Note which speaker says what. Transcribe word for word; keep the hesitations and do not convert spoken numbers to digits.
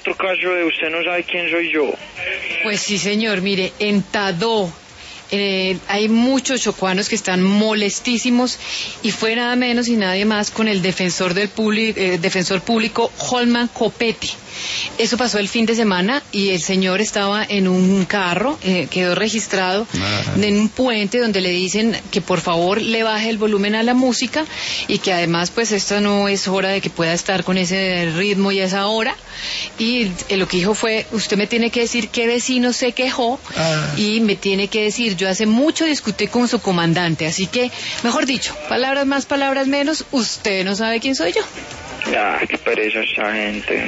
Speaker 1: otro caso de usted no sabe quién soy yo.
Speaker 2: Pues sí, señor, mire, en Tadó eh, hay muchos chocuanos que están molestísimos y fue nada menos y nadie más con el defensor del public, eh, defensor público Holman Copete. Eso pasó el fin de semana y el señor estaba en un carro, eh, quedó registrado ah. en un puente donde le dicen que por favor le baje el volumen a la música y que además pues esta no es hora de que pueda estar con ese ritmo y esa hora. Y eh, lo que dijo fue, usted me tiene que decir qué vecino se quejó ah. y me tiene que decir, yo hace mucho discutí con su comandante, así que, mejor dicho, palabras más, palabras menos, usted no sabe quién soy yo.
Speaker 1: Ah, qué pereza esa gente.